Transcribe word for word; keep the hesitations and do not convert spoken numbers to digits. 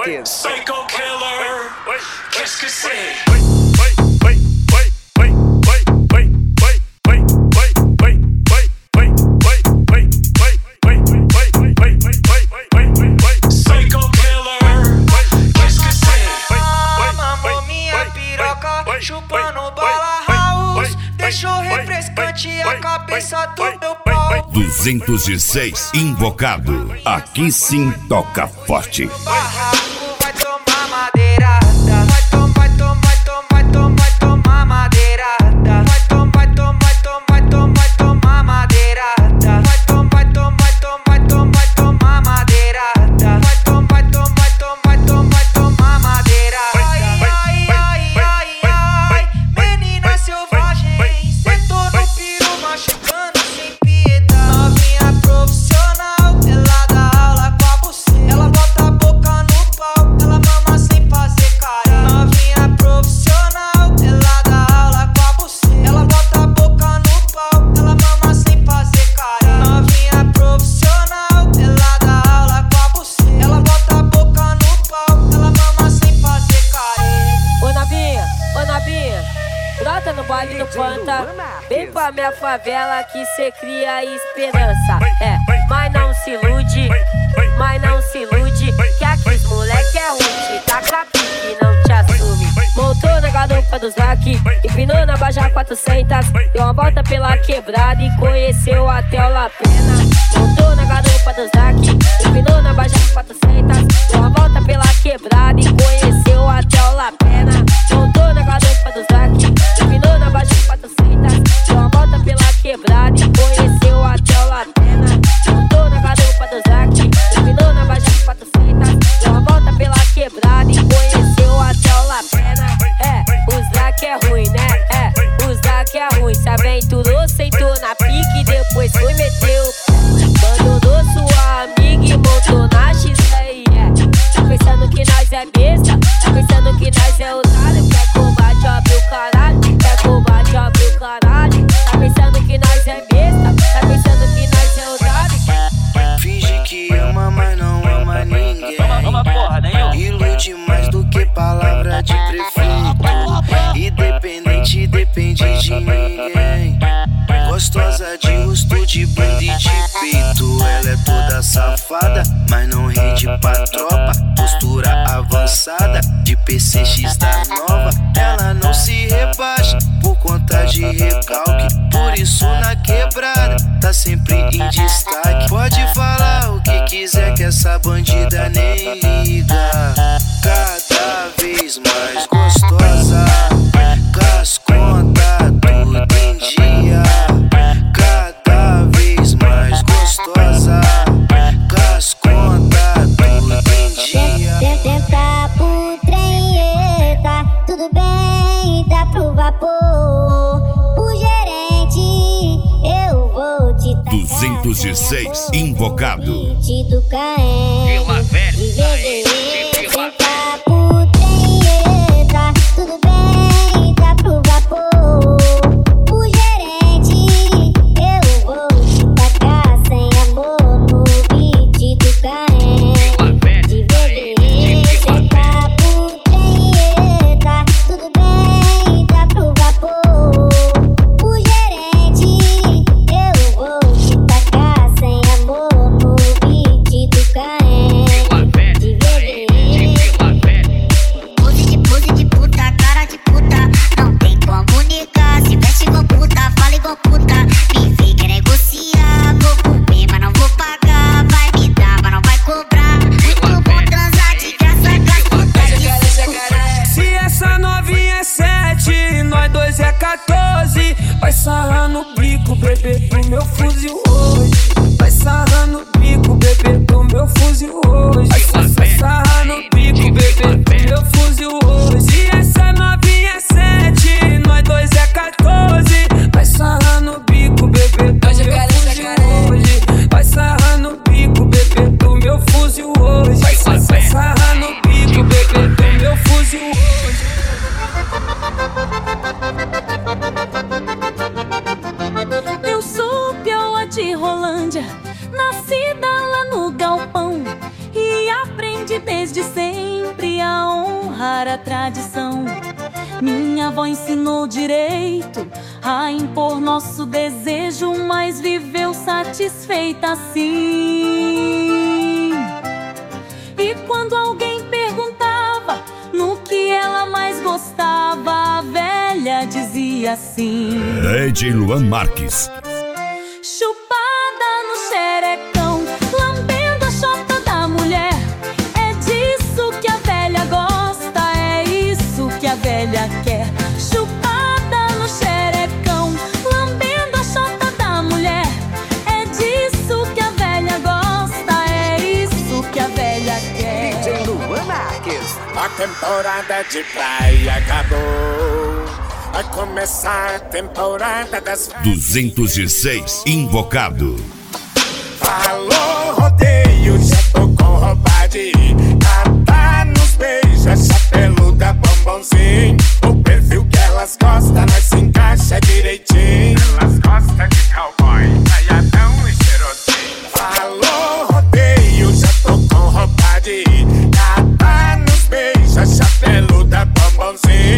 kids. Psycho killer, qu'est-ce que c'est? Chupando bala house, deixou refrescante a cabeça do meu pau. duzentos e seis Invocado, aqui sim toca forte. Barraco vai tomar madeirada, vai tomar, vai tomar, vai tomar, vai tomar madeirada, vai tomar, vai tomar, vai tomar, vai tomar madeirada, vai tomar, vai tomar, vai tomar, vai tomar madeirada, vai tomar, vai tomar, vai tomar, vai tomar madeirada. Brota no baile do Panta, vem pra minha favela que cê cria esperança. É, mas não se ilude, mas não se ilude, que aqui os moleque é ruim, te taca pique, não te assume. Montou na garupa do Zac, empinou na Baja quatrocentos, deu uma volta pela quebrada e conheceu até o La Pena. Montou na garupa do Zac, empinou na Baja quatrocentos, deu uma volta pela quebrada e conheceu até o La Pena. Montou na garupa do Zac, empinou na Baja quatrocentos, deu uma volta pela quebrada e conheceu até o La Pena. Montou na garupa do Zac, empinou na Baja quatrocentos, deu uma volta pela quebrada e conheceu até o La Pena. É, o Zac é ruim, né? É, o Zac é ruim, se aventurou, sentou na pique e depois foi meteu. Abandonou sua amiga e montou na X aí, é. Tá pensando que nós é besta, tá pensando que nós é otário, quer combate, abre o caralho, quer combate, abre o caralho. Tá pensando que nós é besta, tá pensando que nós é otário. Finge que ama, mas não ama ninguém. Ilude mais do que palavra de prefeito. Independente, depende de ninguém. Gostosa de rosto, de bunda e de peito. Ela é toda safada, mas não rende pra tropa. Postura avançada, de P C X da nova. Ela não se rebaixa por conta de recalque. Por isso na quebrada tá sempre em destaque. Pode falar o que quiser que essa bandida nem liga. Cada vez mais gostosa, casconta tudo em dia. Cada vez mais gostosa, casconta tudo em dia. Tenta pro trem, eita, tudo bem, dá pro vapor. O gerente, eu vou te tacar. duzentos e seis Invocado. Do Caém, Vila Velha, de Vila Tenta pro trem, eita, tudo bem, dá pro vapor. O gerente, eu vou te tacar sem amor no beat do Caém. De bebê, tenta pro trem, eita, tudo bem, dá pro vapor. O gerente, eu vou te tacar sem amor no beat do Caém. De bebê. Pose de pose de puta, cara de puta, não tem como comunicar. Se veste igual puta, fala igual puta. Me vem quer negociar, vou comer, mas não vou pagar. Vai me dar, mas não vai cobrar. Muito bom transar de graça, gasta. Se essa novinha é sete, nós dois é quatorze. Vai sarrar no bico, bebê, do meu fuzil hoje. Vai sarrar no bico, bebê, do meu fuzil hoje. Vai sarrar no bico, bebê, do meu fuzil hoje. Se essa novinha é sete, nós dois é quatorze. Vai sarrar no bico, bebê, do meu fuzil hoje. Vai sarrar no bico, bebê, do meu fuzil hoje. Vai sarrar no bico, bebê, do meu fuzil hoje. Eu sou piola de Rolândia, nascida lá no galpão e aprendi desde sempre avó ensinou direito a impor nosso desejo, mas viveu satisfeita assim. E quando alguém perguntava no que ela mais gostava, a velha dizia assim: D J Luan Marques. Chupada no xerecão, lambendo a chota da mulher. É disso que a velha gosta, é isso que a velha quer. Chupada no xerecão, lambendo a chota da mulher. É disso que a velha gosta, é isso que a velha quer. D J Luan Marques. A temporada de praia acabou. Vai começar a temporada das duzentos e seis Invocado. Falou rodeio, já tô com roupa de ir. Tá nos beijos, essa peluda bombonzinho. O perfil que elas gostam, nós se encaixa direitinho. Elas gostam de cowboy, saiadão e cheirosinho. Falou rodeio, já tô com roupa de ir. Tá nos beijos, essa peluda bombonzinho.